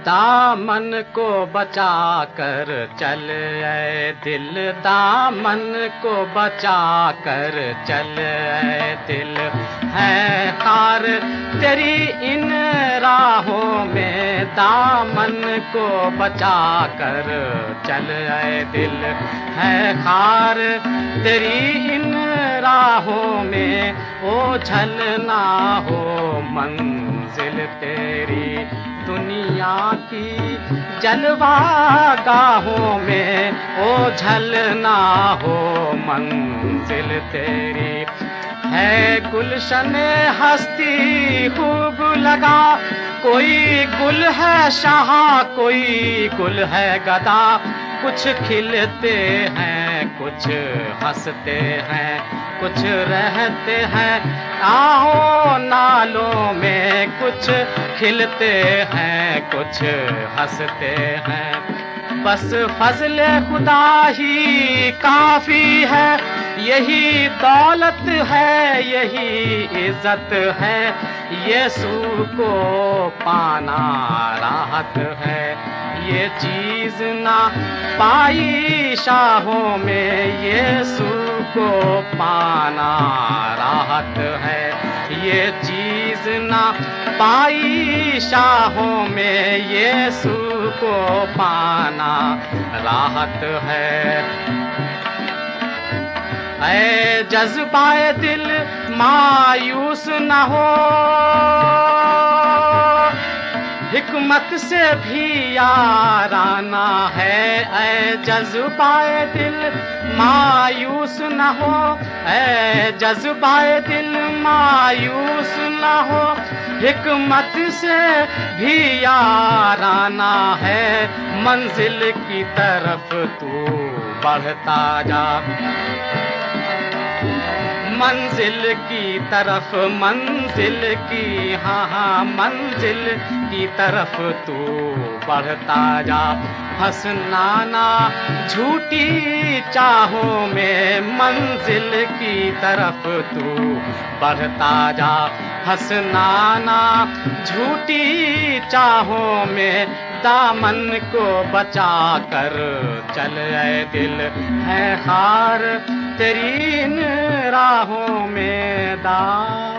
दामन को बचा कर चल ऐ दिल, दामन को बचा कर चल ऐ दिल। है खार तेरी इन राहों में, दामन को बचा कर चल ऐ दिल। है खार तेरी इन राहों में, ओझल ना हो मंजिल तेरी। दुनिया की जलवागाहों में, ओझल ना हो मंजिल तेरी। है गुलशने हस्ती खूब लगा, कोई गुल है शाह कोई गुल है गदा। कुछ खिलते हैं कुछ हंसते हैं, कुछ रहते हैं आओ नालों में। कुछ खिलते हैं कुछ हंसते हैं, बस फजले खुदा ही काफी है। यही दौलत है यही इज्जत है, यीशु को पाना राहत है। ये चीज ना पाई शाहों में, यीशु को पाना राहत है। ये चीज ना पाई शाहों में, यीशु को पाना राहत है। ऐ जज्बाए दिल मायूस न हो, हिकमत से भी याराना है। ऐ जज्बाए दिल मायूस न हो, ऐ जज्बाए दिल मायूस न हो, हिकमत से भी याराना है। मंजिल की तरफ तू बढ़ता जा, मंजिल की तरफ मंजिल की, हाँ मंजिल की तरफ तू बढ़ता जा। फंसना ना झूठी चाहों में, मंजिल की तरफ तू बढ़ता जा। फंसना ना झूठी चाहों में, दामन को बचा कर चल ऐ दिल। है हार तेरी इन राहों में दामन।